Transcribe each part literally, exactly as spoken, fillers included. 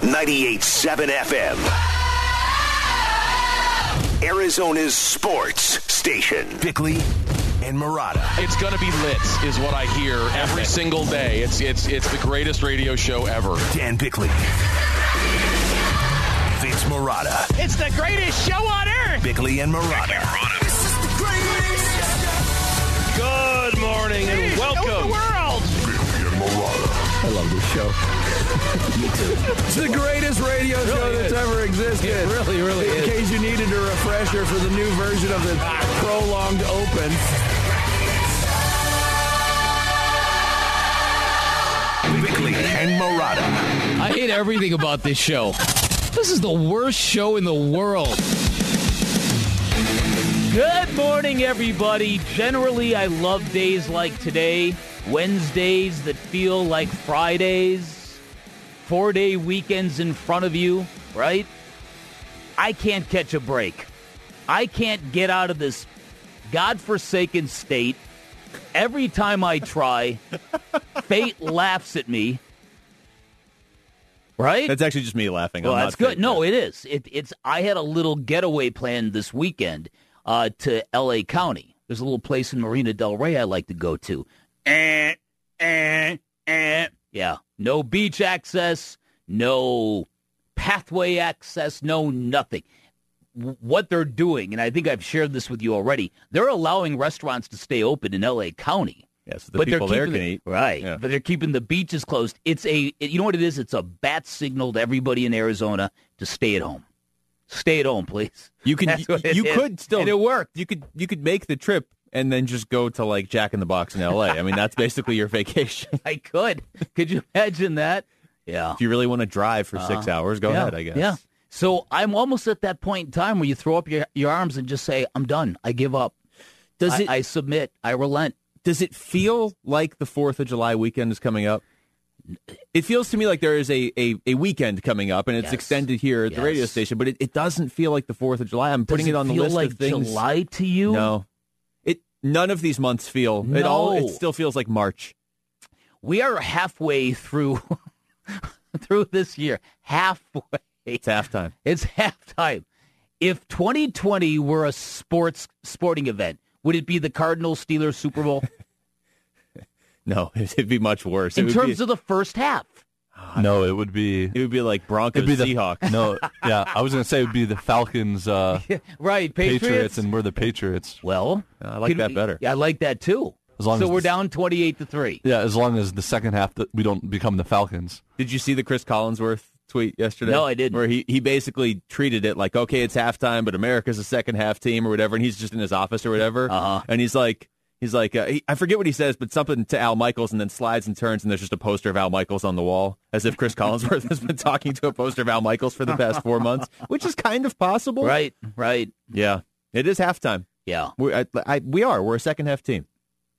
ninety-eight point seven F M. Arizona's sports station. Bickley and Marotta. It's going to be lit, is what I hear every single day. It's it's it's the greatest radio show ever. Dan Bickley. Vince Marotta. It's the greatest show on earth. Bickley and Marotta. This is the greatest. Good morning and Hey, welcome. show the world. Bickley and Marotta. I love this show. Me too. It's the greatest radio Really show that's is. ever existed. It really, really In is. case you needed a refresher for the new version of the prolonged open. Bickley and Marotta. I hate everything about this show. This is the worst show in the world. Good morning, everybody. Generally, I love days like today. Wednesdays that feel like Fridays. Four-day weekends in front of you, right? I can't catch a break. I can't get out of this godforsaken state. Every time I try, fate laughs at me. Right? That's actually just me laughing. Well, I'm that's not good. No, it is. It, it's. I had a little getaway planned this weekend uh, to L A County. There's a little place in Marina Del Rey I like to go to. Eh, eh, eh. Yeah, no beach access, no pathway access, no nothing. W- What they're doing, and I think I've shared this with you already, they're allowing restaurants to stay open in L A County. Yeah, so the But they're people there keeping can the- eat. Right, Yeah. but they're keeping the beaches closed. It's a, it- you know what it is? It's a bat signal to everybody in Arizona to stay at home. Stay at home, please. You can. That's what it You is. could still. And it worked. You could. You could make the trip and then just go to like Jack in the Box in L A. I mean, that's basically your vacation. I could. Could you imagine that? Yeah. If you really want to drive for six hours, go yeah. ahead. I guess. Yeah. So I'm almost at that point in time where you throw up your, your arms and just say, I'm done. I give up. Does I, it? I submit. I relent. Does it feel like the Fourth of July weekend is coming up? It feels to me like there is a, a, a weekend coming up, and it's Yes. extended here at the Yes. radio station, but it, it doesn't feel like the Fourth of July. I'm putting Does it, on the feel list like of things. July to you? No. It none of these months feel it all No. it still feels like March. We are halfway through through this year. Halfway. It's halftime. It's halftime. If twenty twenty were a sports sporting event, would it be the Cardinals Steelers Super Bowl? No, it'd be much worse. It In would terms be, of the first half. No, it would be. it would be like Broncos It'd be the Seahawks. No, yeah, I was going to say it would be the Falcons, uh, Right, Patriots. Patriots, and we're the Patriots. Well, I like could that we- better. Yeah, I like that too. As long so as we're the- down twenty-eight to three. Yeah, as long as the second half that we don't become the Falcons. Did you see the Chris Collinsworth tweet yesterday? No, I didn't. Where he, he basically treated it like, okay, it's halftime, but America's a second half team or whatever, and he's just in his office or whatever. Uh-huh. And he's like, he's like, uh, he, I forget what he says, but something to Al Michaels, and then slides and turns, and there's just a poster of Al Michaels on the wall, as if Chris Collinsworth has been talking to a poster of Al Michaels for the past four months, which is kind of possible. Right, right. Yeah, it is halftime. Yeah. We I, I, we are. We're a second half team.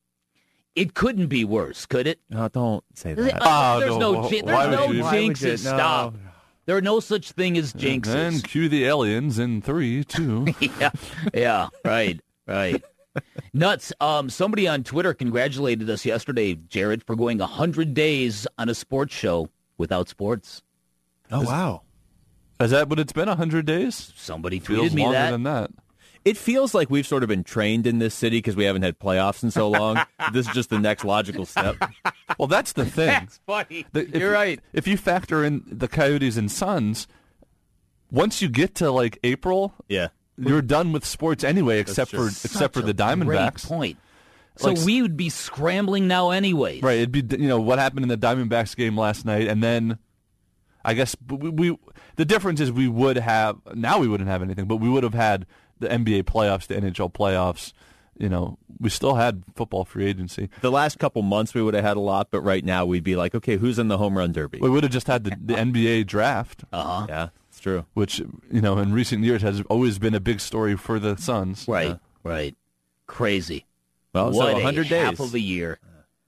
It couldn't be worse, could it? No, don't say Uh, that. Oh, there's no, no, wh- jin- why there's would no you- Why would jinxes. you- no. Stop. There are no such thing as jinxes. And cue the aliens in three, two. yeah, yeah, right, right. Nuts. Um, somebody on Twitter congratulated us yesterday, Jared, for going one hundred days on a sports show without sports. Oh, wow. Is that what it's been? one hundred days? Somebody tweeted Feels me longer that. than that. It feels like we've sort of been trained in this city because we haven't had playoffs in so long. This is just the next logical step. Well, that's the thing. That's funny. The- if- You're right. If you factor in the Coyotes and Suns, once you get to like April, Yeah. you're done with sports anyway, except true. for except for Such the a great Diamondbacks. point. So Like- we would be scrambling now anyways. Right. It'd be, you know, what happened in the Diamondbacks game last night, and then I guess we, we the difference is we would have now we wouldn't have anything, but we would have had the N B A playoffs, the N H L playoffs. You know, we still had football free agency. The last couple months we would have had a lot, but right now we'd be like, okay, who's in the home run derby? We would have just had the, the N B A draft, Uh-huh. Yeah, it's true. which you know in recent years has always been a big story for the Suns. Right, Yeah. right. Crazy. Well, what so one hundred a days. half of a year.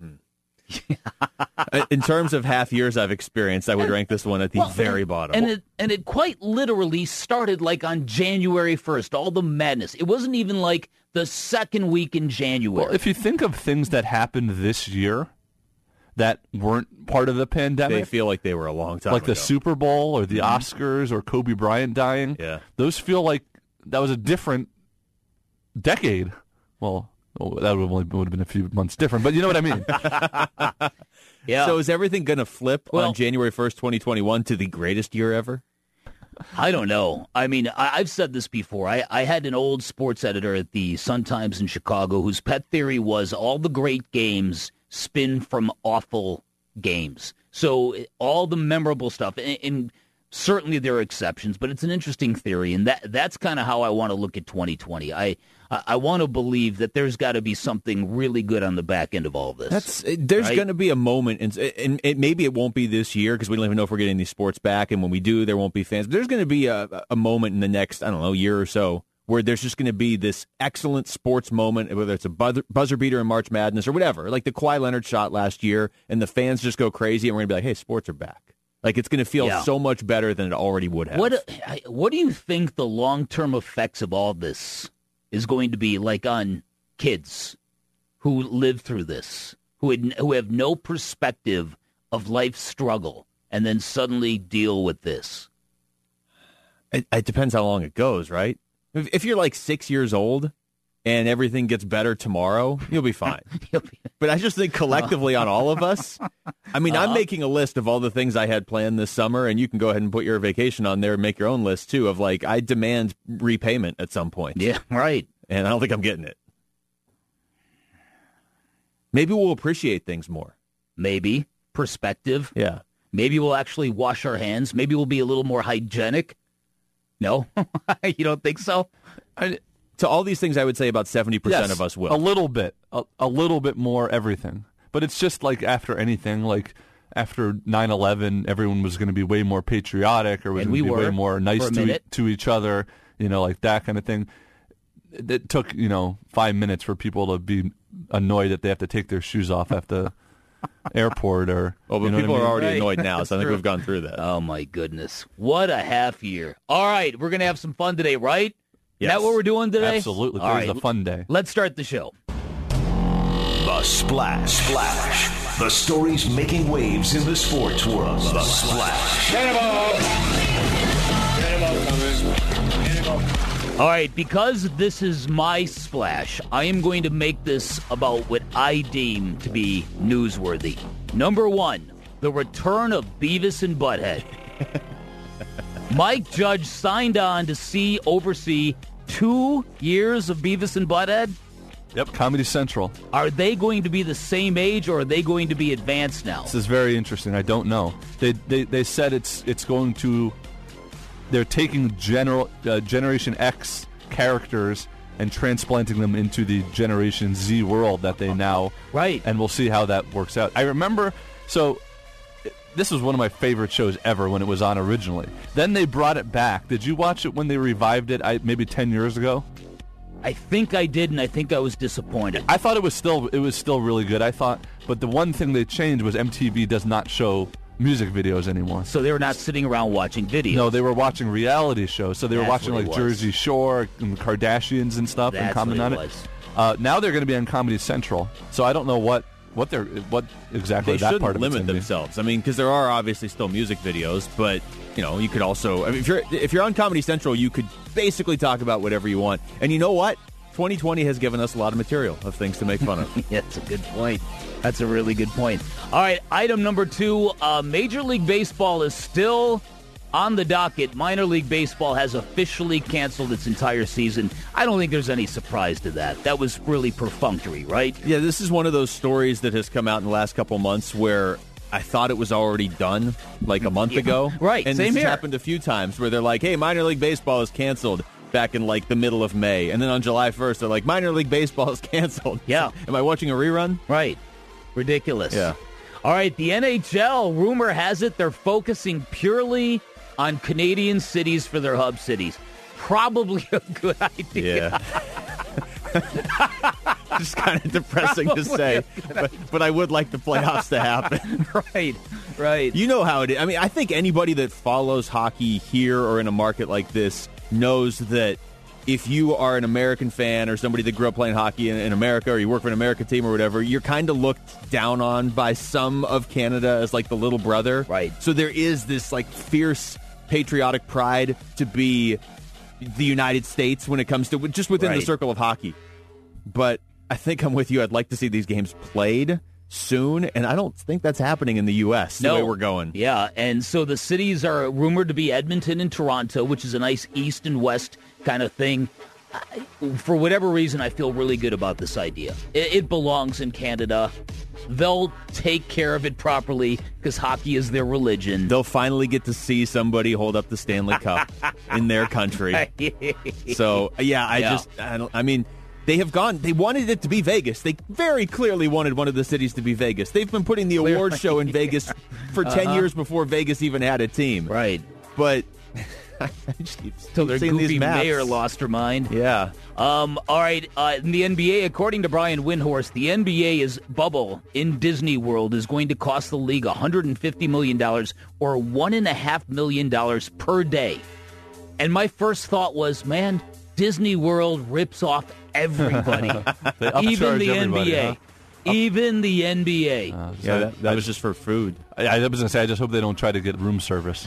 In terms of half years I've experienced, I would rank this one at the Well, very and- bottom. And it and it quite literally started like on January first, all the madness. It wasn't even like the second week in January. Well, if you think of things that happened this year that weren't part of the pandemic. They feel like they were a long time like ago. the Super Bowl or the mm-hmm. Oscars or Kobe Bryant dying. Yeah. Those feel like that was a different decade. Well, that would have only would have been a few months different, but you know what I mean. Yeah. So is everything going to flip well, on January first, twenty twenty-one to the greatest year ever? I don't know. I mean, I, I've said this before. I, I had an old sports editor at the Sun-Times in Chicago whose pet theory was all the great games spin from awful games. So all the memorable stuff, and, and certainly there are exceptions, but it's an interesting theory, and that that's kind of how I want to look at twenty twenty. I I, I want to believe that there's got to be something really good on the back end of all this. That's there's right? going to be a moment, and, and it, maybe it won't be this year because we don't even know if we're getting these sports back, and when we do, there won't be fans. But there's going to be a, a moment in the next, I don't know, year or so where there's just going to be this excellent sports moment, whether it's a buzzer, buzzer beater in March Madness or whatever, like the Kawhi Leonard shot last year, and the fans just go crazy, and we're going to be like, hey, sports are back. Like, it's going to feel yeah. so much better than it already would have. What What do you think the long-term effects of all this is going to be like on kids who live through this, who had, who have no perspective of life's struggle, and then suddenly deal with this? It, it depends how long it goes, right? If, if you're like six years old and everything gets better tomorrow, you'll be fine. You'll be- But I just think collectively on all of us, I mean, uh-huh. I'm making a list of all the things I had planned this summer, and you can go ahead and put your vacation on there and make your own list, too, of like, I demand repayment at some point. Yeah, right. And I don't think I'm getting it. Maybe we'll appreciate things more. Maybe. Perspective. Yeah. Maybe we'll actually wash our hands. Maybe we'll be a little more hygienic. No? You don't think so? I, to all these things, I would say about seventy percent yes, of us will. A little bit. A, a little bit more everything. But it's just like after anything, like after nine eleven, everyone was going to be way more patriotic or was going to be way more nice to, e- to each other, you know, like that kind of thing. It, it took, you know, five minutes for people to be annoyed that they have to take their shoes off at the airport or oh, but you know people what I mean? are already right. annoyed now, so I think true. we've gone through that. Oh, my goodness. What a half year. All right, we're going to have some fun today, right? Yes. Is that what we're doing today? Absolutely. All Today's right. a fun day. Let's start the show. The Splash. Splash. The stories making waves in the sports world. The Splash. All right, because this is my splash, I am going to make this about what I deem to be newsworthy. Number one, the return of Beavis and Butthead. Mike Judge signed on to see oversee two years of Beavis and Butthead. Yep, Comedy Central. Are they going to be the same age, or are they going to be advanced now? This is very interesting. I don't know. They they they said it's it's going to. They're taking general uh, Generation X characters and transplanting them into the Generation Z world that they now. Right. And we'll see how that works out. I remember. So. This was one of my favorite shows ever when it was on originally. Then they brought it back. Did you watch it when they revived it? I, maybe ten years ago. I think I did, and I think I was disappointed. I thought it was still it was still really good. I thought, but the one thing they changed was M T V does not show music videos anymore. So they were not sitting around watching videos. No, they were watching reality shows. So they That's were watching what like it was. Jersey Shore and the Kardashians and stuff That's and commenting what on it it. was. Uh, now they're going to be on Comedy Central. So I don't know what. What they're what exactly They that shouldn't part of it's limit gonna be. themselves. I mean, because there are obviously still music videos, but you know, you could also. I mean, if you're if you're on Comedy Central, you could basically talk about whatever you want. And you know what? twenty twenty has given us a lot of material of things to make fun of. Yeah, that's a good point. That's a really good point. All right, item number two. Uh, Major League Baseball is still on the docket. Minor League Baseball has officially canceled its entire season. I don't think there's any surprise to that. That was really perfunctory, right? Yeah, this is one of those stories that has come out in the last couple months where I thought it was already done like a month Yeah, ago. right, And same this here. has happened a few times where they're like, hey, minor league baseball is canceled back in like the middle of May. And then on July first, they're like, minor league baseball is canceled. Yeah. Am I watching a rerun? Right. Ridiculous. Yeah. All right, the N H L, rumor has it they're focusing purely on Canadian cities for their hub cities. Probably a good idea. Yeah. Just kind of depressing to say, but, but I would like the playoffs to happen. Right, right. You know how it is. I mean, I think anybody that follows hockey here or in a market like this knows that if you are an American fan or somebody that grew up playing hockey in, in America, or you work for an American team or whatever, you're kind of looked down on by some of Canada as like the little brother. Right. So there is this like fierce patriotic pride to be the United States when it comes to just within right. the circle of hockey. But I think I'm with you. I'd like to see these games played soon, and I don't think that's happening in the U S no. the way we're going. Yeah, and so the cities are rumored to be Edmonton and Toronto, which is a nice east and west kind of thing. I, for whatever reason, I feel really good about this idea. It, it belongs in Canada. They'll take care of it properly because hockey is their religion. They'll finally get to see somebody hold up the Stanley Cup in their country. So, yeah, I yeah. just, I, don't, I mean, they have gone, they wanted it to be Vegas. They very clearly wanted one of the cities to be Vegas. They've been putting the award show in Vegas for ten uh-huh. years before Vegas even had a team. Right. But I just keep Till their seeing goofy these maps. mayor lost her mind. Yeah. Um, all right, uh, in the N B A, according to Brian Windhorst, the N B A's bubble in Disney World is going to cost the league one hundred fifty million dollars or one point five million dollars per day. And my first thought was, man, Disney World rips off everybody, even the N B A. Huh? Even the N B A. Uh, so Yeah, that, that was just for food. I, I was going to say, I just hope they don't try to get room service.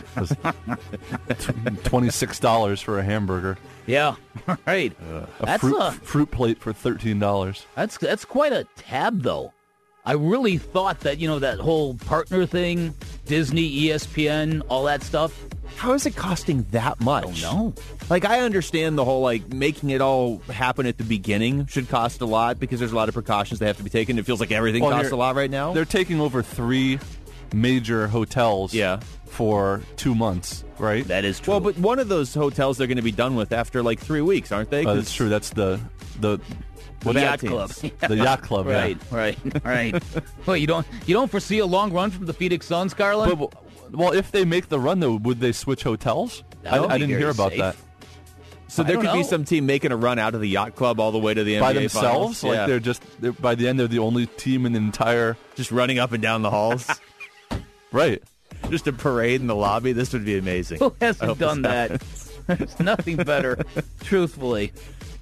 twenty-six dollars for a hamburger. Yeah, right. Uh, a that's fruit, a, fruit plate for thirteen dollars. That's that's quite a tab, though. I really thought that, you know, that whole partner thing, Disney, E S P N, all that stuff. How is it costing that much? I don't know. Like, I understand the whole, like, making it all happen at the beginning should cost a lot because there's a lot of precautions that have to be taken. It feels like everything Well, costs here- a lot right now. They're taking over three major hotels Yeah. for two months, right? That is true. Well, but one of those hotels they're going to be done with after, like, three weeks, aren't they? Uh, that's true. That's the the The The bad yacht club. teams. the yacht club, yeah. Right, right, right. Well, you don't you don't foresee a long run from the Phoenix Suns, Carlin? But, well, if they make the run, though, would they switch hotels? That I, would I be didn't very hear about safe. that. So I there don't could be know. some team making a run out of the yacht club all the way to the N B A By themselves, finals. like Yeah. they're just they're, by the end they're the only team in the entire just running up and down the halls. right. Just a parade in the lobby. This would be amazing. Who I hasn't hope done this that? happens. There's nothing better, truthfully.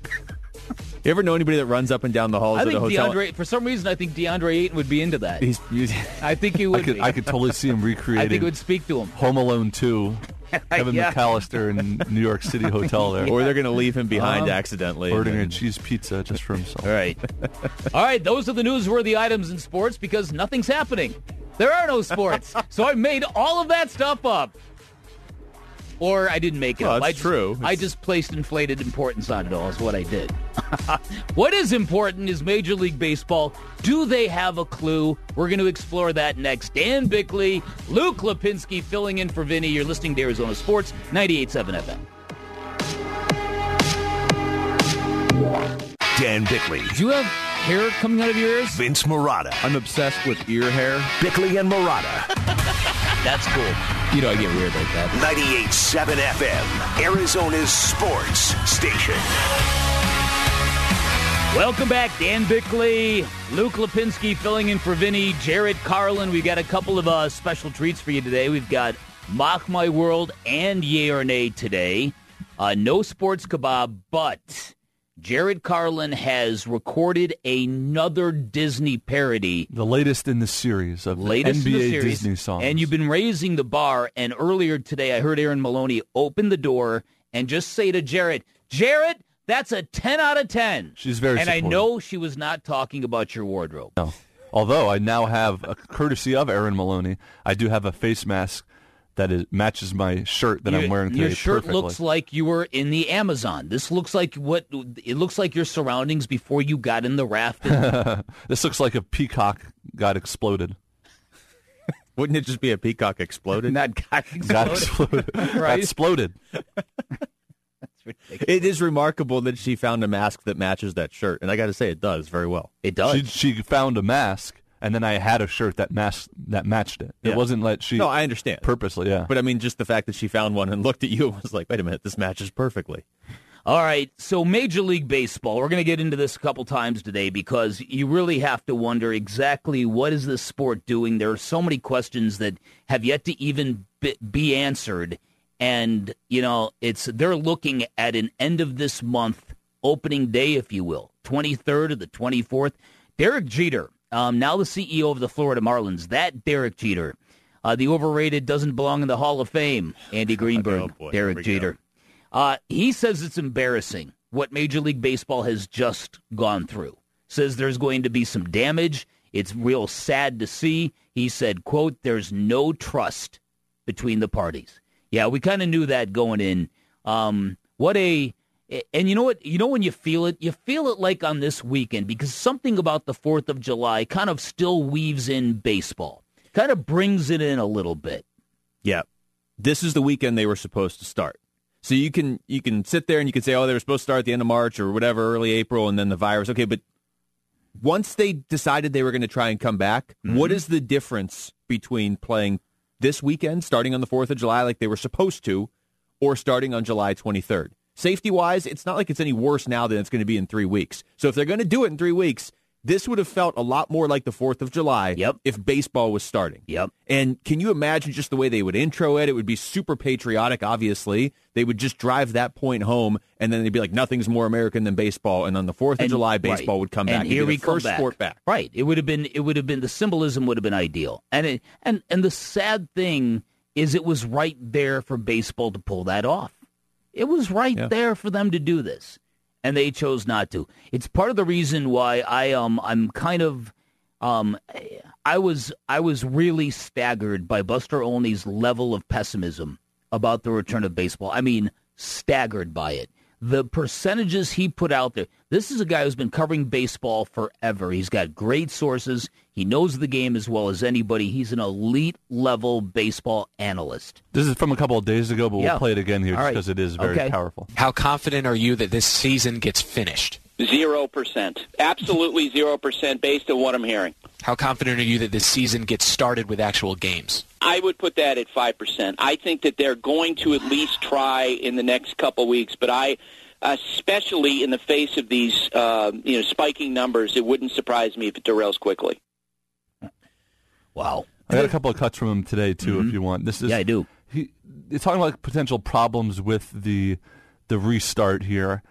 You ever know anybody that runs up and down the halls I of think the hotel? DeAndre, for some reason, I think DeAndre Ayton would be into that. He's, he's, I think he I would could be. I could totally see him I think recreating it would speak to him. Home Alone two, Kevin Yeah. McAllister in New York City hotel there, or they're going to leave him behind Um, accidentally. ordering a and then- cheese pizza just for himself. All right. All right, those are the newsworthy items in sports because nothing's happening. There are no sports. So I made all of that stuff up. Or I didn't make it Well, up. it's I just, true. I It's- just placed inflated importance on it all is what I did. What is important is Major League Baseball. Do they have a clue? We're going to explore that next. Dan Bickley, Luke Lipinski filling in for Vinny. You're listening to Arizona Sports, ninety-eight point seven F M. Dan Bickley, Do you have hair coming out of your ears? Vince Murata, I'm obsessed with ear hair. Bickley and Murata, That's cool. You know, I get weird like that. ninety-eight point seven F M, Arizona's sports station. Welcome back, Dan Bickley, Luke Lipinski filling in for Vinny, Jarrett Carlin. We've got a couple of uh, special treats for you today. We've got Mock My World and Yay or Nay today. Uh, no sports kebab, but Jarrett Carlin has recorded another Disney parody. The latest in the series of Latest N B A in the series, Disney songs. and you've been raising the bar. And earlier today, I heard Aaron Maloney open the door and just say to Jarrett, Jarrett, that's a ten out of ten. She's very And I supportive. know she was not talking about your wardrobe. No. Although I now have, a courtesy of Aaron Maloney, I do have a face mask that is, matches my shirt that your, I'm wearing today Your shirt perfectly. looks like you were in the Amazon. This looks like what it looks like your surroundings before you got in the raft. And, This looks like a peacock got exploded. Wouldn't it just be a peacock exploded? not got Got exploded. exploded. Got Right. exploded. That's ridiculous. It is remarkable that she found a mask that matches that shirt, and I got to say, it does very well. It does. She, she found a mask, and then I had a shirt that mask that matched it. Yeah. It wasn't like she No, I understand. purposely, yeah. But I mean, just the fact that she found one and looked at you and was like, wait a minute, this matches perfectly. All right, so Major League Baseball, we're going to get into this a couple times today because you really have to wonder exactly what is this sport doing. There are so many questions that have yet to even be, be answered, And, you know, it's they're looking at an end of this month, opening day, if you will, twenty-third or the twenty-fourth. Derek Jeter, um, now the C E O of the Florida Marlins, that Derek Jeter, uh, the overrated doesn't belong in the Hall of Fame, Andy Greenberg, oh boy, Derek Jeter. Uh, he says it's embarrassing what Major League Baseball has just gone through. Says there's going to be some damage. It's real sad to see. He said, quote, there's no trust between the parties. Yeah, we kind of knew that going in. Um, what a and you know what? You know when you feel it? You feel it like on this weekend because something about the fourth of July kind of still weaves in baseball. Kind of brings it in a little bit. Yeah. This is the weekend they were supposed to start. So you can you can sit there and you can say, oh, they were supposed to start at the end of March or whatever, early April, and then the virus. Okay, but once they decided they were going to try and come back, mm-hmm. what is the difference between playing this weekend, starting on the fourth of July like they were supposed to, or starting on July twenty-third? Safety-wise, it's not like it's any worse now than it's going to be in three weeks. So if they're going to do it in three weeks, this would have felt a lot more like the fourth of July yep. if baseball was starting. Yep. And can you imagine just the way they would intro it? It would be super patriotic, obviously. They would just drive that point home, and then they'd be like, nothing's more American than baseball. And on the fourth of and, July, baseball right. would come and back. Here and be we the come first back. sport back. Right. It would have been, it would have been, the symbolism would have been ideal. And, it, and, and the sad thing is it was right there for baseball to pull that off. It was right yeah. there for them to do this, and they chose not to. It's part of the reason why I um I'm kind of um I was I was really staggered by Buster Olney's level of pessimism about the return of baseball. I mean, staggered by it. The percentages he put out there. This is a guy who's been covering baseball forever. He's got great sources. He knows the game as well as anybody. He's an elite-level baseball analyst. This is from a couple of days ago, but yeah. we'll play it again here All just right. because it is very okay. powerful. How confident are you that this season gets finished? Zero percent. Absolutely zero percent based on what I'm hearing. How confident are you that this season gets started with actual games? I would put that at five percent. I think that they're going to at least try in the next couple weeks, but I... especially in the face of these uh, you know, spiking numbers, it wouldn't surprise me if it derails quickly. Wow. I got a couple of cuts from him today, too, mm-hmm. if you want. This is Yeah, I do. He, he's talking about potential problems with the the restart here,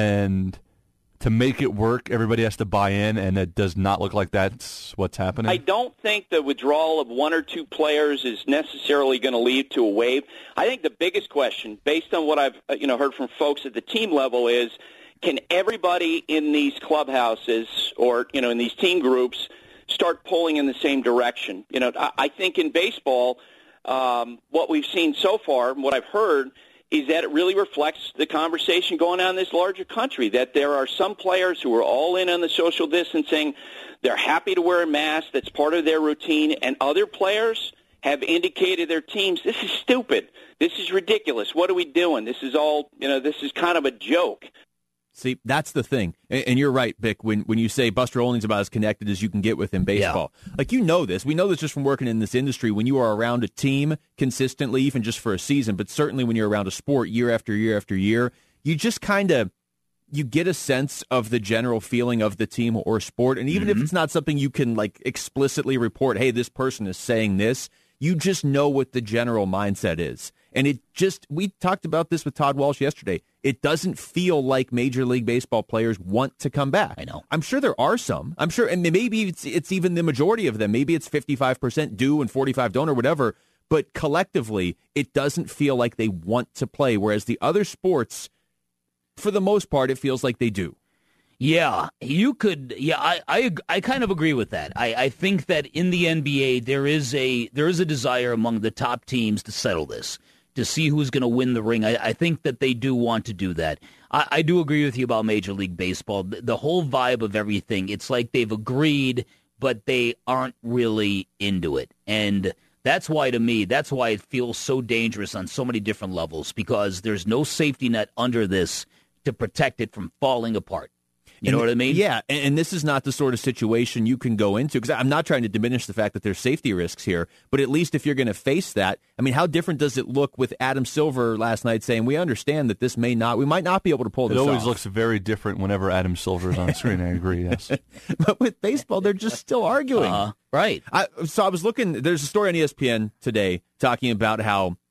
and to make it work, everybody has to buy in, and it does not look like that's what's happening. I don't think the withdrawal of one or two players is necessarily going to lead to a wave. I think the biggest question, based on what I've you know heard from folks at the team level, is can everybody in these clubhouses or you know in these team groups start pulling in the same direction? You know, I, I think in baseball, um, what we've seen so far, and what I've heard, is that it really reflects the conversation going on in this larger country, that there are some players who are all in on the social distancing. They're happy to wear a mask. That's part of their routine. And other players have indicated their teams, this is stupid. This is ridiculous. What are we doing? This is all, you know, this is kind of a joke. See, that's the thing. And, and you're right, Bick, when, when you say Buster Olney's about as connected as you can get within baseball. Yeah. Like, you know this. We know this just from working in this industry. When you are around a team consistently, even just for a season, but certainly when you're around a sport year after year after year, you just kind of, you get a sense of the general feeling of the team or sport. And even mm-hmm. if it's not something you can, like, explicitly report, hey, this person is saying this, you just know what the general mindset is. And it just, we talked about this with Todd Walsh yesterday. It doesn't feel like Major League Baseball players want to come back. I know. I'm sure there are some. I'm sure, and maybe it's, it's even the majority of them. Maybe it's fifty-five percent do and forty-five don't or whatever. But collectively, it doesn't feel like they want to play. Whereas the other sports, for the most part, it feels like they do. Yeah, you could. Yeah, I, I, I kind of agree with that. I, I think that in the N B A there is a there is a desire among the top teams to settle this, to see who's going to win the ring. I, I think that they do want to do that. I, I do agree with you about Major League Baseball. The, the whole vibe of everything, it's like they've agreed, but they aren't really into it. And that's why, to me, that's why it feels so dangerous on so many different levels, because there's no safety net under this to protect it from falling apart. You and, know what I mean? Yeah, and, and this is not the sort of situation you can go into, because I'm not trying to diminish the fact that there's safety risks here, but at least if you're going to face that, I mean, how different does it look with Adam Silver last night saying, we understand that this may not, we might not be able to pull this off. It always looks very different whenever Adam Silver is on screen, I agree, yes. But with baseball, they're just still arguing. Uh, right. I, so I was looking, there's a story on E S P N today talking about how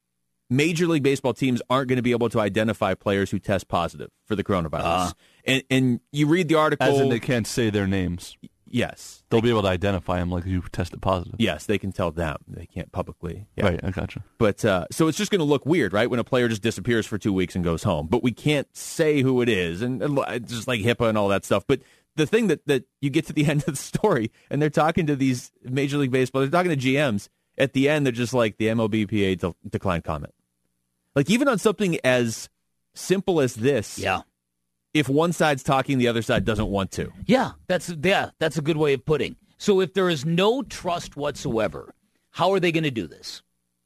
Major League Baseball teams aren't going to be able to identify players who test positive for the coronavirus. Uh, and, and you read the article. As in they can't say their names. Yes. They'll be able to identify them like you tested positive. Yes, they can tell them. They can't publicly. Yeah. Right, I gotcha. But, uh, so it's just going to look weird, right, when a player just disappears for two weeks and goes home. But we can't say who it is, and, and just like HIPAA and all that stuff. But the thing that, that you get to the end of the story, and they're talking to these Major League Baseball, they're talking to G Ms. At the end, they're just like, the M L B P A de- declined comment. Like, even on something as simple as this, yeah. if one side's talking, the other side doesn't want to. Yeah, that's yeah, that's a good way of putting. So if there is no trust whatsoever, how are they going to do this?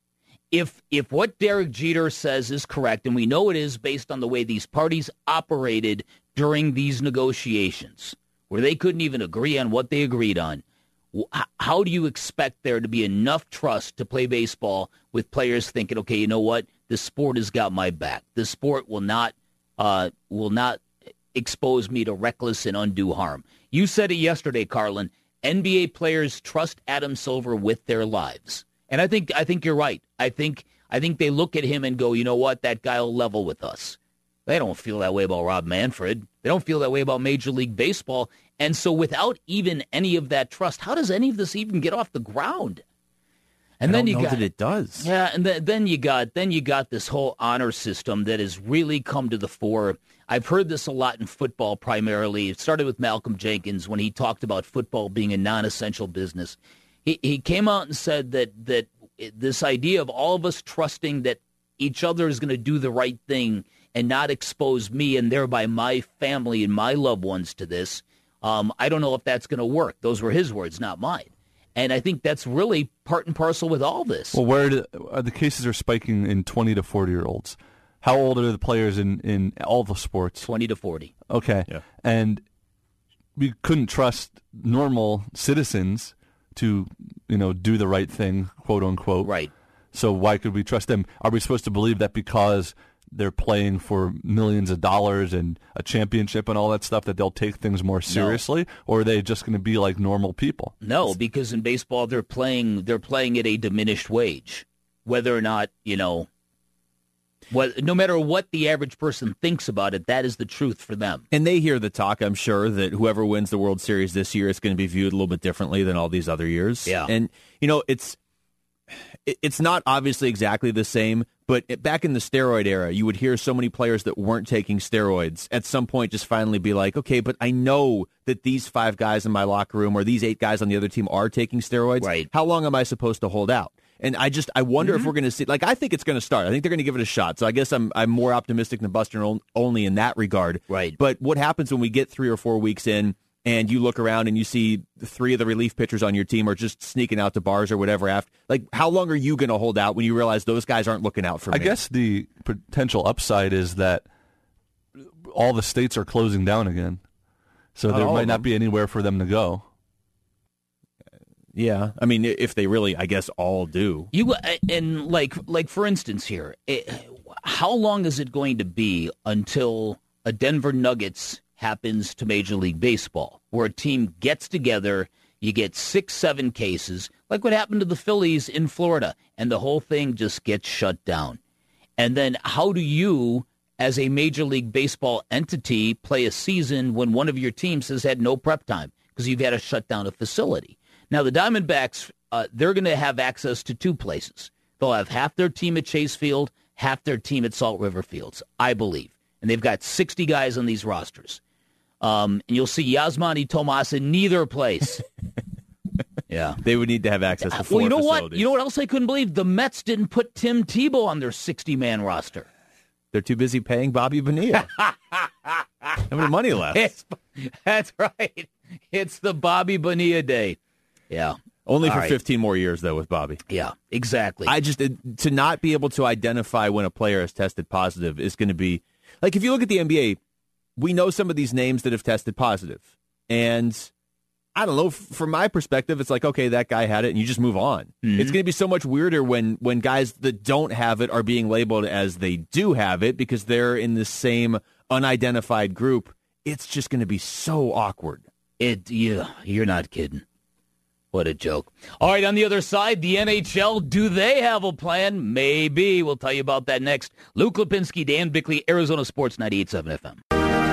If if what Derek Jeter says is correct, and we know it is based on the way these parties operated during these negotiations, where they couldn't even agree on what they agreed on, how do you expect there to be enough trust to play baseball with players thinking, okay, you know what, the sport has got my back. The sport will not uh, will not expose me to reckless and undue harm. You said it yesterday, Carlin. N B A players trust Adam Silver with their lives, and I think I think you're right. I think I think they look at him and go, you know what, that guy will level with us. They don't feel that way about Rob Manfred. They don't feel that way about Major League Baseball. And so without even any of that trust, how does any of this even get off the ground? And I then don't you know got that it does. Yeah, and th- then you got then you got this whole honor system that has really come to the fore. I've heard this a lot in football primarily. It started with Malcolm Jenkins when he talked about football being a non-essential business. He he came out and said that that this idea of all of us trusting that each other is going to do the right thing and not expose me and thereby my family and my loved ones to this, um, I don't know if that's going to work. Those were his words, not mine. And I think that's really part and parcel with all this. Well, where do, uh, the cases are spiking in twenty to forty-year-olds. How old are the players in, in all the sports? twenty to forty. Okay. Yeah. And we couldn't trust normal citizens to, you know, do the right thing, quote unquote. Right. So why could we trust them? Are we supposed to believe that because they're playing for millions of dollars and a championship and all that stuff that they'll take things more seriously? No. Or are they just going to be like normal people? No, because in baseball they're playing they're playing at a diminished wage. Whether or not, you know, what, no matter what the average person thinks about it, that is the truth for them. And they hear the talk, I'm sure, that whoever wins the World Series this year is going to be viewed a little bit differently than all these other years. Yeah. And, you know, it's it's not obviously exactly the same, but it, back in the steroid era, you would hear so many players that weren't taking steroids at some point just finally be like, okay, but I know that these five guys in my locker room or these eight guys on the other team are taking steroids. Right. How long am I supposed to hold out? And I just, I wonder mm-hmm. if we're going to see, like, I think it's going to start. I think they're going to give it a shot. So I guess I'm I'm more optimistic than Buster only in that regard. Right. But what happens when we get three or four weeks in and you look around and you see three of the relief pitchers on your team are just sneaking out to bars or whatever after? Like, how long are you going to hold out when you realize those guys aren't looking out for me? I guess the potential upside is that all the states are closing down again. So Not there all might of not them. be anywhere for them to go. Yeah, I mean, if they really, I guess, all do. You and like like for instance here, it, how long is it going to be until a Denver Nuggets happens to Major League Baseball, where a team gets together, you get six, seven cases, like what happened to the Phillies in Florida, and the whole thing just gets shut down? And then how do you, as a Major League Baseball entity, play a season when one of your teams has had no prep time because you've had to shut down a facility? Now, the Diamondbacks, uh, they're going to have access to two places. They'll have half their team at Chase Field, half their team at Salt River Fields, I believe. And they've got sixty guys on these rosters. Um, and you'll see Yasmani Tomas in neither place. Yeah. They would need to have access to four Well, you know facilities. what? You know what else I couldn't believe? The Mets didn't put Tim Tebow on their sixty-man roster. They're too busy paying Bobby Bonilla. How many money left? It's, that's right. It's the Bobby Bonilla day. Yeah. Only All for right. fifteen more years, though, with Bobby. Yeah, exactly. I just, to not be able to identify when a player has tested positive is going to be, like, if you look at the N B A, we know some of these names that have tested positive. And I don't know, f- from my perspective, it's like, okay, that guy had it, and you just move on. Mm-hmm. It's going to be so much weirder when, when guys that don't have it are being labeled as they do have it because they're in the same unidentified group. It's just going to be so awkward. It, yeah, you're not kidding. What a joke. All right, on the other side, the N H L, do they have a plan? Maybe. We'll tell you about that next. Luke Lipinski, Dan Bickley, Arizona Sports ninety-eight point seven F M.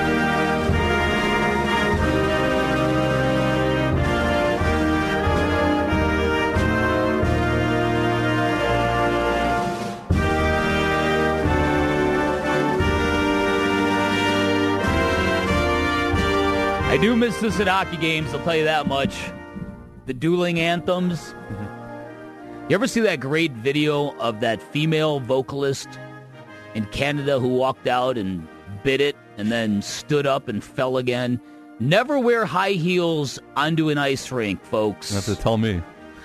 I do miss this at hockey games, I'll tell you that much. The dueling anthems. Mm-hmm. You ever see that great video of that female vocalist in Canada who walked out and bit it and then stood up and fell again? Never wear high heels onto an ice rink, folks. You have to tell me.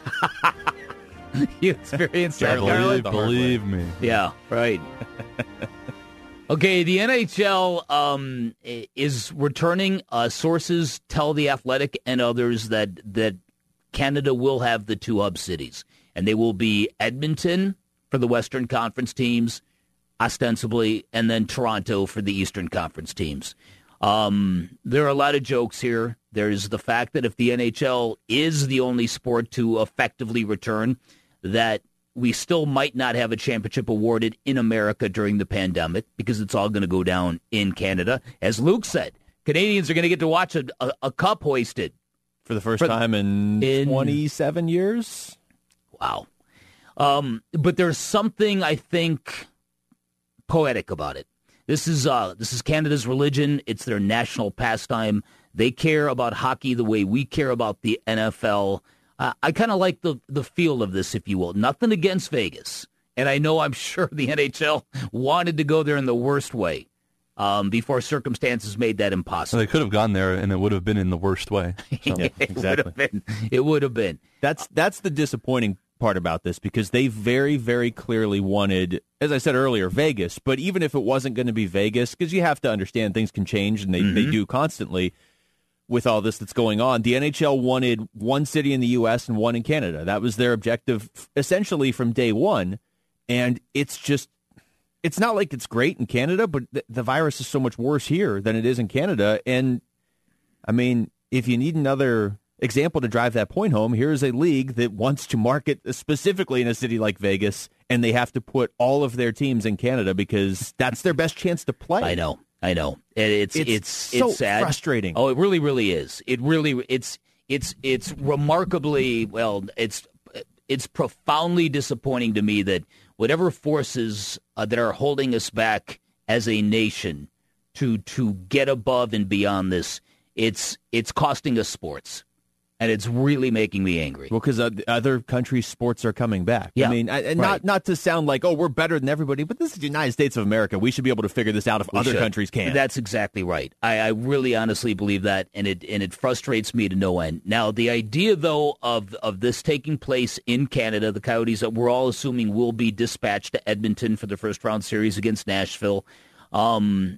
You experienced that, believe, believe me. Yeah, right. Okay, the N H L um, is returning. Uh, sources tell The Athletic and others that that Canada will have the two hub cities, and they will be Edmonton for the Western Conference teams, ostensibly, and then Toronto for the Eastern Conference teams. Um, there are a lot of jokes here. There's the fact that if the N H L is the only sport to effectively return, that we still might not have a championship awarded in America during the pandemic because it's all going to go down in Canada. As Luke said, Canadians are going to get to watch a, a, a cup hoisted. For the first For, time in, in twenty-seven years? Wow. Um, but there's something, I think, poetic about it. This is uh, this is Canada's religion. It's their national pastime. They care about hockey the way we care about the N F L. Uh, I kind of like the, the feel of this, if you will. Nothing against Vegas. And I know I'm sure the N H L wanted to go there in the worst way um, before circumstances made that impossible. Well, they could have gone there, and it would have been in the worst way. So. Yeah, exactly. It would have been. It would have been. That's, that's the disappointing part about this, because they very, very clearly wanted, as I said earlier, Vegas. But even if it wasn't going to be Vegas, because you have to understand things can change, and they, mm-hmm. they do constantly, with all this that's going on, the N H L wanted one city in the U S and one in Canada. That was their objective essentially from day one. And it's just, it's not like it's great in Canada, but th- the virus is so much worse here than it is in Canada. And, I mean, if you need another example to drive that point home, here's a league that wants to market specifically in a city like Vegas, and they have to put all of their teams in Canada because that's their best chance to play. I know. I know. It's it's it's, it's so sad. frustrating. Oh, it really, really is. It really it's it's it's remarkably well. It's it's profoundly disappointing to me that whatever forces uh, that are holding us back as a nation to to get above and beyond this, it's it's costing us sports. And it's really making me angry. Well, because uh, other countries' sports are coming back. Yeah, I mean, I, and right. not not to sound like, oh, we're better than everybody, but this is the United States of America. We should be able to figure this out if we other should. countries can. That's exactly right. I, I really honestly believe that, and it and it frustrates me to no end. Now, the idea, though, of, of this taking place in Canada, the Coyotes that we're all assuming will be dispatched to Edmonton for the first-round series against Nashville, um...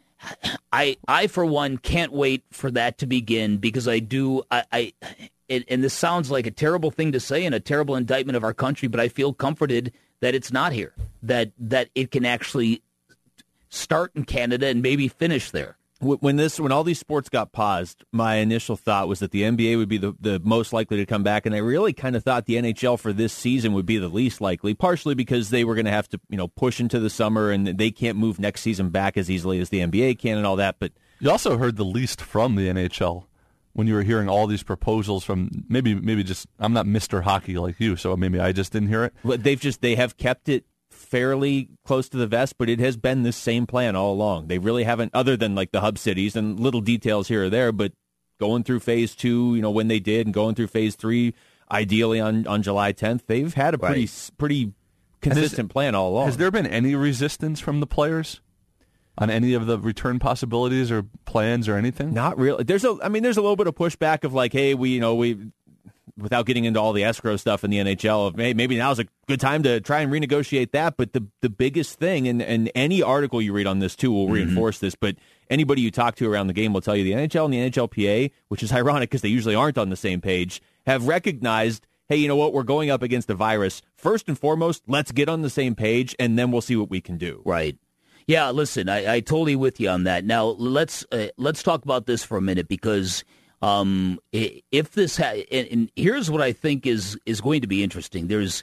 I, I for one, can't wait for that to begin because I do, I, I it, and this sounds like a terrible thing to say and a terrible indictment of our country, but I feel comforted that it's not here, that that it can actually start in Canada and maybe finish there. When this, when all these sports got paused, my initial thought was that the N B A would be the, the most likely to come back, and I really kind of thought the N H L for this season would be the least likely, partially because they were going to have to, you know, push into the summer, and they can't move next season back as easily as the N B A can and all that. But you also heard the least from the N H L when you were hearing all these proposals from maybe maybe just I'm not Mister Hockey like you, so maybe I just didn't hear it. But they've just they have kept it fairly close to the vest, but it has been this same plan all along. They really haven't, other than like the hub cities and little details here or there, but going through phase two, you know, when they did, and going through phase three, ideally on, on July tenth, they've had a pretty right. pretty consistent has, plan all along. Has there been any resistance from the players on any of the return possibilities or plans or anything? Not really. There's a, I mean, there's a little bit of pushback of like, hey, we, you know, we, without getting into all the escrow stuff in the N H L, of hey, maybe now's a good time to try and renegotiate that. But the the biggest thing, and, and any article you read on this too will mm-hmm. reinforce this, but anybody you talk to around the game will tell you the N H L and the N H L P A, which is ironic because they usually aren't on the same page, have recognized, hey, you know what, we're going up against a virus. First and foremost, let's get on the same page, and then we'll see what we can do. Right. Yeah, listen, I, I totally with you on that. Now, let's uh, let's talk about this for a minute because Um, if this ha- and, and here's what I think is is going to be interesting. There's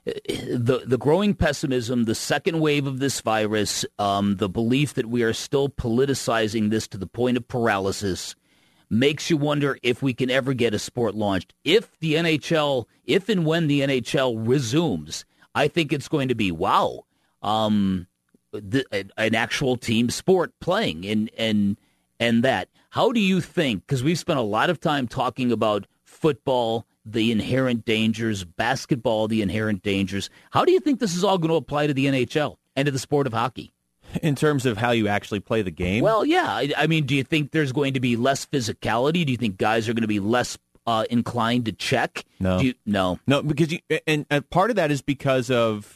the the growing pessimism, the second wave of this virus, um, the belief that we are still politicizing this to the point of paralysis, makes you wonder if we can ever get a sport launched. If the N H L, if and when the N H L resumes, I think it's going to be wow, um, the, an actual team sport playing and and and that. How do you think? Because we've spent a lot of time talking about football, the inherent dangers, basketball, the inherent dangers. How do you think this is all going to apply to the N H L and to the sport of hockey? In terms of how you actually play the game? Well, yeah. I, I mean, do you think there's going to be less physicality? Do you think guys are going to be less uh, inclined to check? No. Do you, no. No, because you, and, and part of that is because of,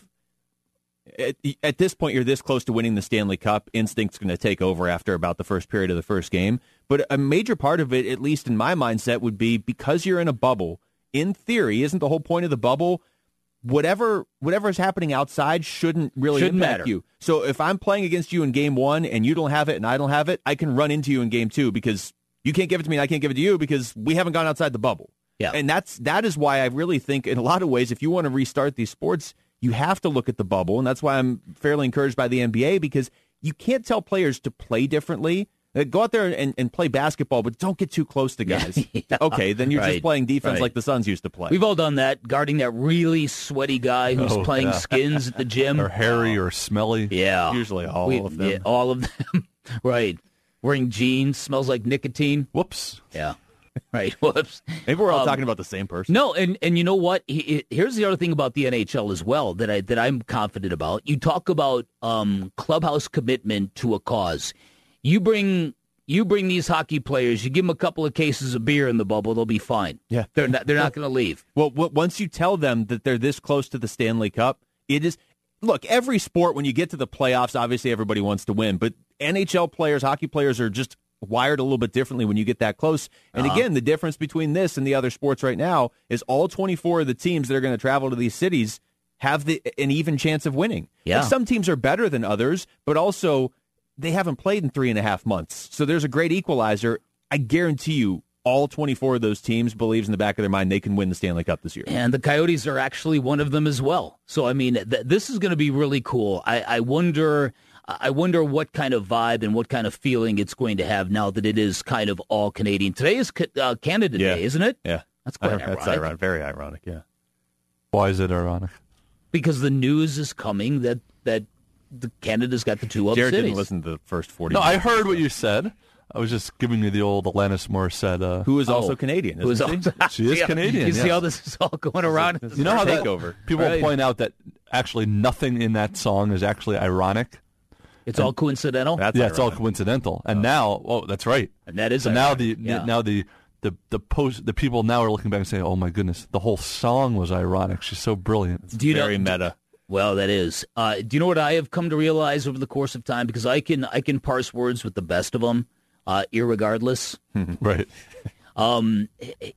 at, at this point, you're this close to winning the Stanley Cup. Instinct's going to take over after about the first period of the first game. But a major part of it, at least in my mindset, would be because you're in a bubble, in theory, isn't the whole point of the bubble, whatever whatever is happening outside shouldn't really Shouldn't impact matter. you. So if I'm playing against you in game one and you don't have it and I don't have it, I can run into you in game two because you can't give it to me and I can't give it to you because we haven't gone outside the bubble. Yeah. And that's that is why I really think in a lot of ways, if you want to restart these sports, you have to look at the bubble. And that's why I'm fairly encouraged by the N B A, because you can't tell players to play differently. Go out there and, and play basketball, but don't get too close to guys. Yeah. Okay, then you're Right. just playing defense Right. like the Suns used to play. We've all done that, guarding that really sweaty guy who's Oh, playing yeah. skins at the gym. Or hairy or smelly. Yeah. Usually all We- of them. yeah, all of them. Right. Wearing jeans, smells like nicotine. Whoops. Yeah. Right. Whoops. Maybe we're all Um, talking about the same person. No, and, and you know what? He, he- here's the other thing about the N H L as well that I that I'm confident about. You talk about um, clubhouse commitment to a cause. You bring you bring these hockey players. You give them a couple of cases of beer in the bubble, they'll be fine. Yeah. they're not they're not going to leave. Well, w- once you tell them that they're this close to the Stanley Cup, it is. Look, every sport, when you get to the playoffs, obviously everybody wants to win, but N H L players, hockey players are just wired a little bit differently when you get that close. And Uh-huh. again, the difference between this and the other sports right now is all twenty-four of the teams that are going to travel to these cities have the an even chance of winning. Yeah. Like, some teams are better than others, but also they haven't played in three and a half months. So there's a great equalizer. I guarantee you all twenty-four of those teams believes in the back of their mind they can win the Stanley Cup this year. And the Coyotes are actually one of them as well. So I mean, th- this is going to be really cool. I, I wonder. I wonder what kind of vibe and what kind of feeling it's going to have now that it is kind of all Canadian. Today is uh, Canada Yeah. Day, isn't it? Yeah. That's quite That's ironic. ironic. Very ironic, yeah. Why is it ironic? Because the news is coming that that the Canada's got the two other Jared cities. didn't listen to the first forty No, I minutes. heard what you said. I was just giving you the old Alanis Morissette. Uh, Who is Oh. also Canadian, Who is isn't also, She is See how- Canadian, You see yes. how this is all going around? This is you know our how that takeover. people Right. point out that actually nothing in that song is actually ironic. It's all coincidental. That's yeah, it's all ironic. coincidental. And now, oh, that's right. And that is so now the ironic, yeah. now the the the post the people now are looking back and saying, "Oh my goodness, the whole song was ironic. She's so brilliant." Do you Very know, meta. Well, that is. Uh, do you know what I have come to realize over the course of time? Because I can I can parse words with the best of them, uh, irregardless. Right. Um,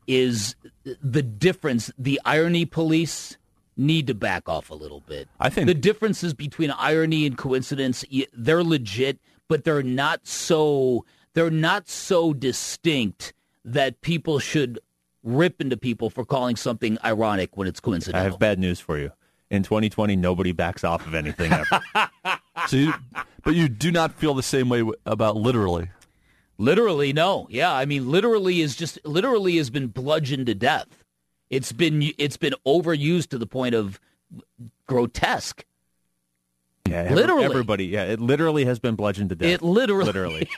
is the difference? The irony police need to back off a little bit. I think- the differences between irony and coincidence, y- they're legit, but they're not so they're not so distinct that people should rip into people for calling something ironic when it's I coincidental. have bad news for you. In twenty twenty, nobody backs off of anything ever. So, you, but you do not feel the same way w- about literally. Literally, no. Yeah, I mean, literally is just literally has been bludgeoned to death. It's been it's been overused to the point of grotesque. Yeah, every- Literally. Everybody, yeah, it literally has been bludgeoned to death. It literally, Literally.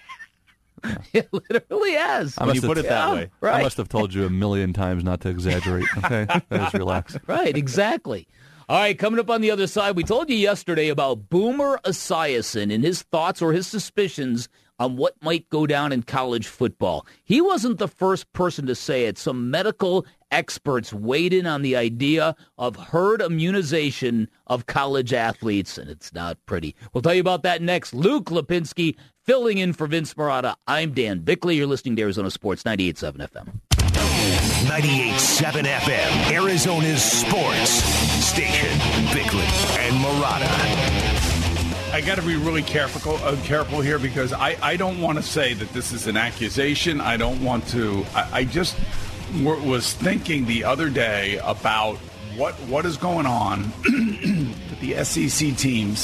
it literally has. I When must you have- put it that Yeah, way. right. I must have told you a million times not to exaggerate. Okay, just relax. Right, exactly. All right, coming up on the other side, we told you yesterday about Boomer Esiason and his thoughts or his suspicions on what might go down in college football. He wasn't the first person to say it. Some medical experts weighed in on the idea of herd immunization of college athletes, and it's not pretty. We'll tell you about that next. Luke Lipinski filling in for Vince Marotta. I'm Dan Bickley. You're listening to Arizona Sports ninety-eight point seven F M. ninety-eight point seven F M, Arizona's sports station. Bickley and Marotta. I got to be really careful uh, careful here because I, I don't want to say that this is an accusation. I don't want to. I, I just w- was thinking the other day about what what is going on with the S E C teams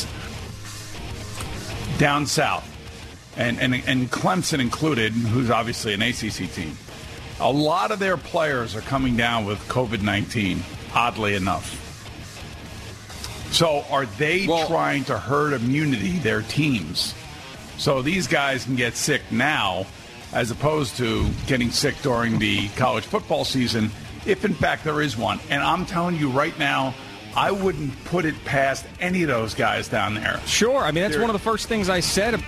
down south, and, and and Clemson included, who's obviously an A C C team. A lot of their players are coming down with covid nineteen, oddly enough. So are they well, trying to herd immunity their teams so these guys can get sick now as opposed to getting sick during the college football season, if in fact there is one? And I'm telling you right now, I wouldn't put it past any of those guys down there. Sure. I mean, that's They're, one of the first things I said.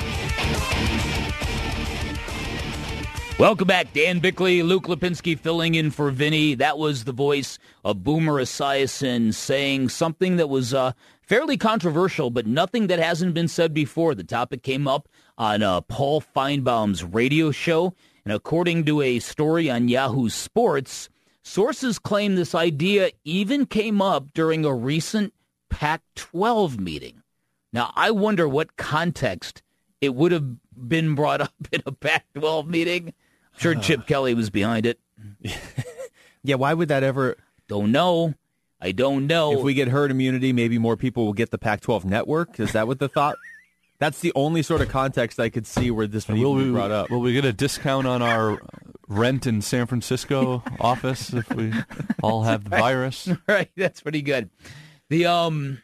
Welcome back. Dan Bickley, Luke Lipinski filling in for Vinny. That was the voice of Boomer Esiason saying something that was uh, fairly controversial, but nothing that hasn't been said before. The topic came up on uh, Paul Feinbaum's radio show, and according to a story on Yahoo Sports, sources claim this idea even came up during a recent Pac twelve meeting. Now, I wonder what context it would have been brought up in a Pac twelve meeting. I'm sure Chip Kelly was behind it. Yeah, why would that ever... Don't know. I don't know. If we get herd immunity, maybe more people will get the Pac twelve network? Is that what the thought... That's the only sort of context I could see where this would will be we, brought up. Will we get a discount on our rent in San Francisco office if we all have the virus? Right, that's pretty good. The um,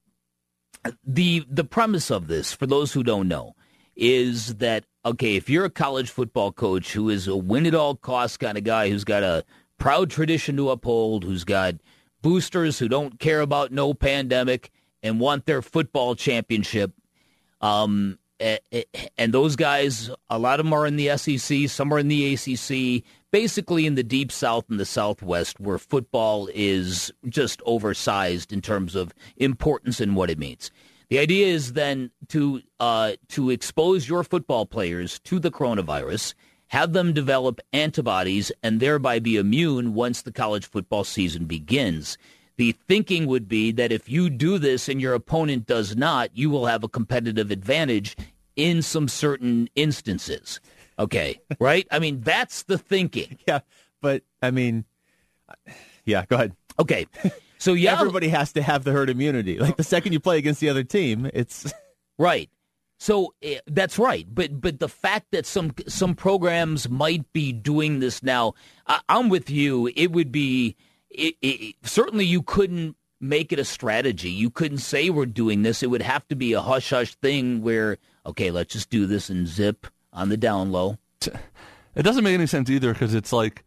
the the premise of this, for those who don't know, is that, okay, if you're a college football coach who is a win-at-all-costs kind of guy who's got a proud tradition to uphold, who's got boosters who don't care about no pandemic and want their football championship, um, and those guys, a lot of them are in the S E C, some are in the A C C, basically in the Deep South and the Southwest, where football is just oversized in terms of importance and what it means. The idea is then to uh, to expose your football players to the coronavirus, have them develop antibodies, and thereby be immune once the college football season begins. The thinking would be that if you do this and your opponent does not, you will have a competitive advantage in some certain instances. Okay, right? I mean, that's the thinking. Yeah, but, I mean, yeah, go ahead. Okay. So yeah, everybody has to have the herd immunity. Like the second you play against the other team, it's right. So uh, that's right. But but the fact that some some programs might be doing this now, I, I'm with you. It would be it, it, certainly you couldn't make it a strategy. You couldn't say we're doing this. It would have to be a hush hush thing where, okay, let's just do this and zip on the down low. It doesn't make any sense either because it's like.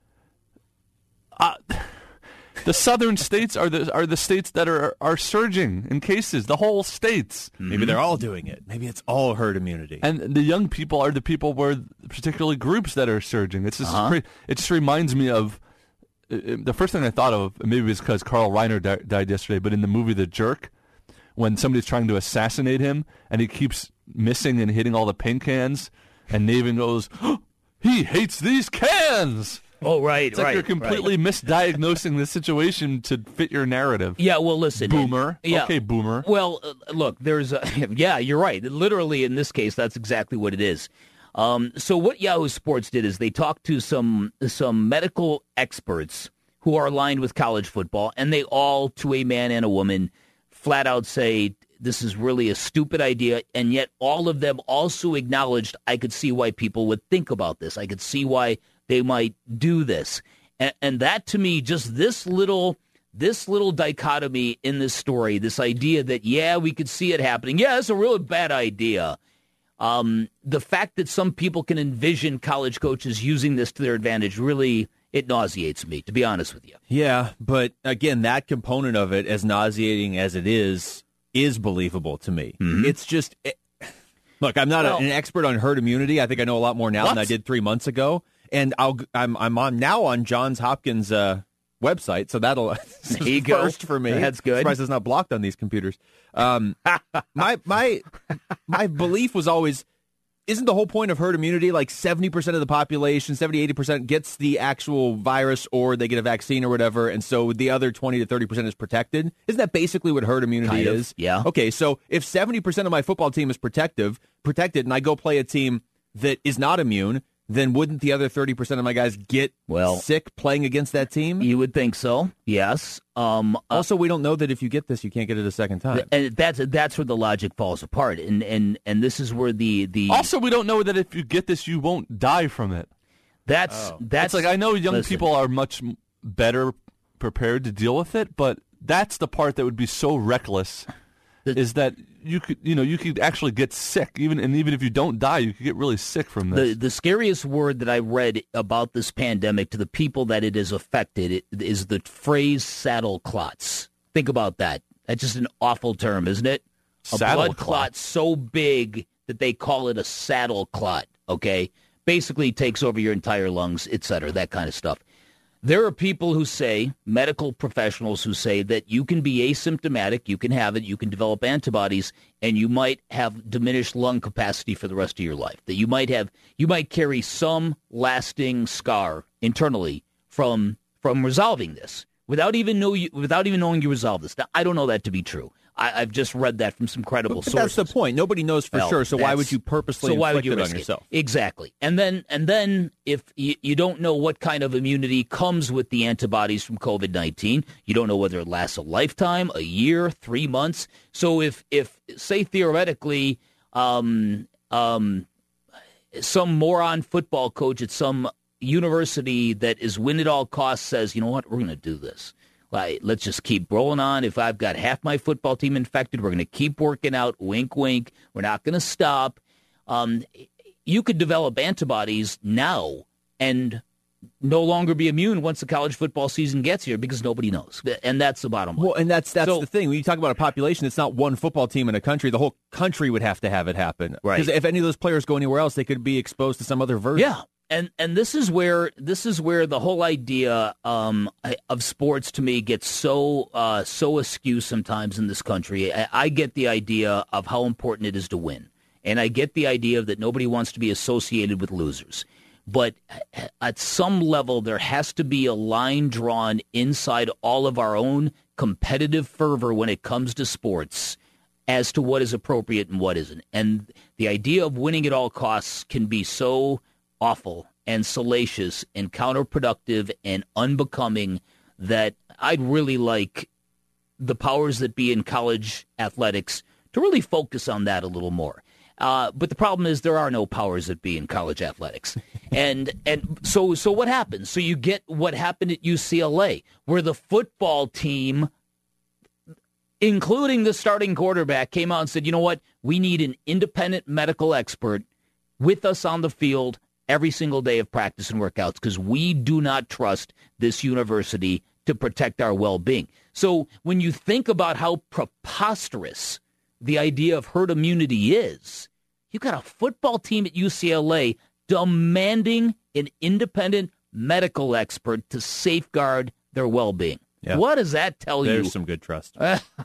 Uh, The southern states are the are the states that are are surging in cases. The whole states. Maybe they're all doing it. Maybe it's all herd immunity. And the young people are the people where particularly groups that are surging. It's just Uh-huh. pretty, it just reminds me of uh, the first thing I thought of. Maybe it's because Carl Reiner di- died yesterday. But in the movie The Jerk, when somebody's trying to assassinate him and he keeps missing and hitting all the paint cans, and Navin goes, oh, "He hates these cans." Oh, right, it's like right. you're completely right. misdiagnosing the situation to fit your narrative. Yeah, well, listen. Boomer. It, yeah. Okay, boomer. Well, uh, look, there's a, yeah, you're right. Literally, in this case, that's exactly what it is. Um, so what Yahoo Sports did is they talked to some some medical experts who are aligned with college football, and they all, to a man and a woman, flat out say this is really a stupid idea, and yet all of them also acknowledged I could see why people would think about this. I could see why they might do this. And, and that, to me, just this little this little dichotomy in this story, this idea that, yeah, we could see it happening. Yeah, it's a really bad idea. Um, the fact that some people can envision college coaches using this to their advantage really, it nauseates me, to be honest with you. Yeah, but again, that component of it, as nauseating as it is, is believable to me. Mm-hmm. It's just, it, look, I'm not well, a, an expert on herd immunity. I think I know a lot more now what? than I did three months ago. And I'll, I'm I'm on now on Johns Hopkins uh, website, so that'll there you go. First for me. That's good. I'm surprised it's not blocked on these computers. Um, my my my belief was always isn't the whole point of herd immunity like seventy percent of the population, seventy, eighty percent gets the actual virus or they get a vaccine or whatever, and so the other twenty to thirty percent is protected? Isn't that basically what herd immunity kind of, is? Yeah. Okay, so if seventy percent of my football team is protective, protected and I go play a team that is not immune, then wouldn't the other thirty percent of my guys get well, sick playing against that team? You would think so, yes. Um, also, we don't know that if you get this, you can't get it a second time. And that's that's where the logic falls apart. And and, and this is where the, the... Also, we don't know that if you get this, you won't die from it. That's... Oh. that's it's like, I know young listen. people are much better prepared to deal with it, but that's the part that would be so reckless, the, is that you could, you know, you could actually get sick, even and even if you don't die, you could get really sick from this. The the scariest word that I read about this pandemic to the people that it has affected it, is the phrase saddle clots. Think about that. That's just an awful term, isn't it? A saddle blood clot. clot so big that they call it a saddle clot, okay? Basically takes over your entire lungs, et cetera, that kind of stuff. There are people who say, medical professionals who say that you can be asymptomatic, you can have it, you can develop antibodies, and you might have diminished lung capacity for the rest of your life. That you might have, you might carry some lasting scar internally from from resolving this without even know you, without even knowing you resolved this. Now, I don't know that to be true. I, I've just read that from some credible but sources. That's the point. Nobody knows for well, sure, so why would you purposely so why inflict would you it on risk yourself? It? Exactly. And then, and then if you, you don't know what kind of immunity comes with the antibodies from COVID nineteen, you don't know whether it lasts a lifetime, a year, three months. So if, if say theoretically, um, um, some moron football coach at some university that is win at all costs says, you know what, we're going to do this. Like, let's just keep rolling on. If I've got half my football team infected, we're going to keep working out. Wink, wink. We're not going to stop. Um, you could develop antibodies now and no longer be immune once the college football season gets here because nobody knows. And that's the bottom line. Well, and that's that's So- the thing. When you talk about a population, it's not one football team in a country. The whole country would have to have it happen. Right. Because if any of those players go anywhere else, they could be exposed to some other version. Yeah. And and this is where this is where the whole idea um, of sports to me gets so uh, so askew sometimes in this country. I, I get the idea of how important it is to win, and I get the idea that nobody wants to be associated with losers. But at some level, there has to be a line drawn inside all of our own competitive fervor when it comes to sports as to what is appropriate and what isn't. And the idea of winning at all costs can be so awful and salacious and counterproductive and unbecoming that I'd really like the powers that be in college athletics to really focus on that a little more. Uh, but the problem is there are no powers that be in college athletics. And and so so what happens? So you get what happened at U C L A, where the football team, including the starting quarterback, came out and said, you know what? We need an independent medical expert with us on the field every single day of practice and workouts because we do not trust this university to protect our well-being. So when you think about how preposterous the idea of herd immunity is, you've got a football team at U C L A demanding an independent medical expert to safeguard their well-being. Yeah. What does that tell There's you? some good trust.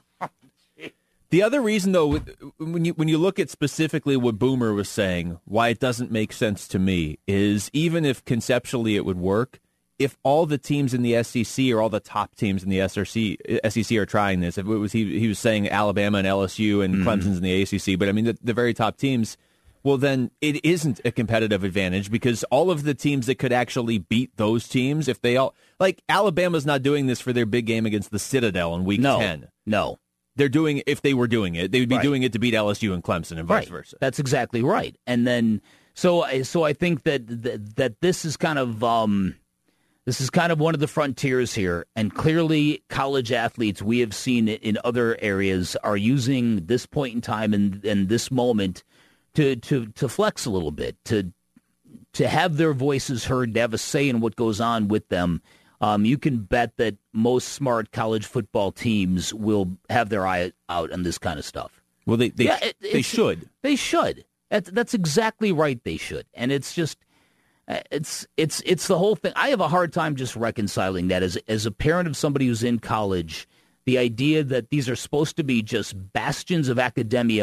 The other reason, though, when you when you look at specifically what Boomer was saying, why it doesn't make sense to me is even if conceptually it would work, if all the teams in the S E C or all the top teams in the S E C are trying this, if it was he, he was saying Alabama and L S U and mm-hmm. Clemson's in the A C C, but I mean the, the very top teams, well then it isn't a competitive advantage because all of the teams that could actually beat those teams, if they all like Alabama's not doing this for their big game against the Citadel in week no, ten. No. They're doing, if they were doing it, they would be right. doing it to beat L S U and Clemson and vice right. versa. That's exactly right. And then, so so I think that that, that this is kind of um, this is kind of one of the frontiers here. And clearly, college athletes we have seen it in other areas are using this point in time and, and this moment to to to flex a little bit, to to have their voices heard, to have a say in what goes on with them. Um, you can bet that most smart college football teams will have their eye out on this kind of stuff. Well, they they, yeah, it, they should. They should. That's, that's exactly right. They should. And it's just, it's it's it's the whole thing. I have a hard time just reconciling that as as a parent of somebody who's in college. The idea that these are supposed to be just bastions of academia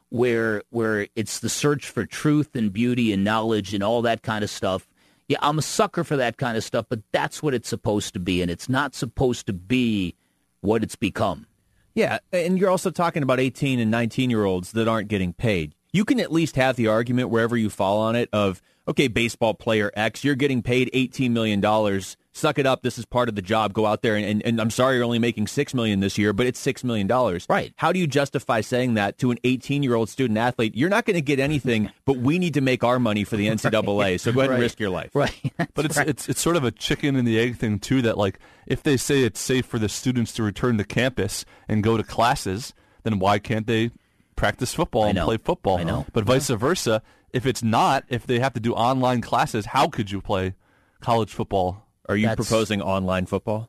where where it's the search for truth and beauty and knowledge and all that kind of stuff. Yeah, I'm a sucker for that kind of stuff, but that's what it's supposed to be, and it's not supposed to be what it's become. Yeah, and you're also talking about eighteen and nineteen-year-olds that aren't getting paid. You can at least have the argument wherever you fall on it of, okay, baseball player X, you're getting paid eighteen million dollars. Suck it up. This is part of the job. Go out there, and, and, and I'm sorry you're only making six million dollars this year, but it's six million dollars. Right. How do you justify saying that to an eighteen-year-old student athlete? You're not going to get anything, but we need to make our money for the N C double A, so go ahead Right. and risk your life. Right. But it's right. it's it's sort of a chicken and the egg thing too. That like if they say it's safe for the students to return to campus and go to classes, then why can't they practice football I and know. play football? I know. But vice versa, if it's not, if they have to do online classes, how could you play college football? Are you That's- proposing online football?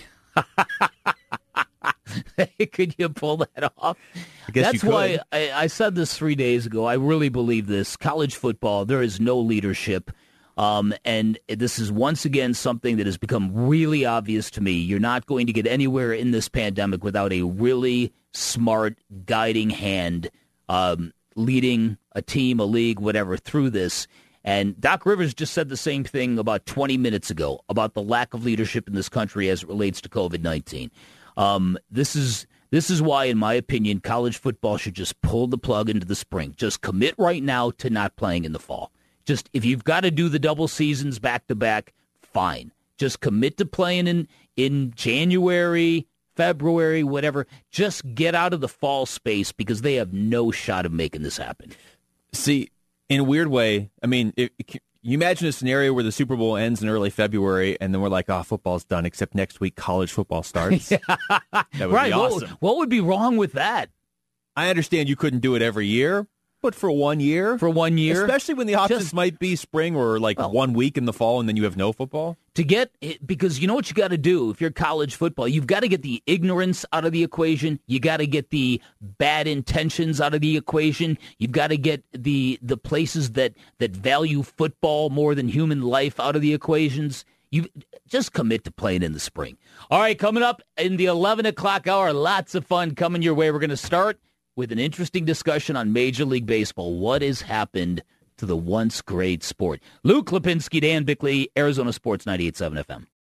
Could you pull that off? I guess That's you could. why I, I said this three days ago. I really believe this. College football, there is no leadership. Um, and this is once again something that has become really obvious to me. You're not going to get anywhere in this pandemic without a really smart guiding hand um, leading a team, a league, whatever, through this. And Doc Rivers just said the same thing about twenty minutes ago about the lack of leadership in this country as it relates to COVID nineteen. Um, this is this is why, in my opinion, college football should just pull the plug into the spring. Just commit right now to not playing in the fall. Just if you've got to do the double seasons back to back, fine. Just commit to playing in, in January, February, whatever. Just get out of the fall space because they have no shot of making this happen. See, in a weird way, I mean, if, you imagine a scenario where the Super Bowl ends in early February, and then we're like, oh, football's done, except next week college football starts. That would right. be What, awesome. what would be wrong with that? I understand you couldn't do it every year, but for one year. For one year? Especially when the options Just- might be spring or like Well- one week in the fall, and then you have no football. To get it, because you know what you got to do if you're college football, you've got to get the ignorance out of the equation. You got to get the bad intentions out of the equation. You've got to get the the places that that value football more than human life out of the equations. You just commit to playing in the spring. All right, coming up in the eleven o'clock hour, lots of fun coming your way. We're going to start with an interesting discussion on Major League Baseball. What has happened to the once great sport? Luke Lipinski, Dan Bickley, Arizona Sports ninety-eight point seven F M.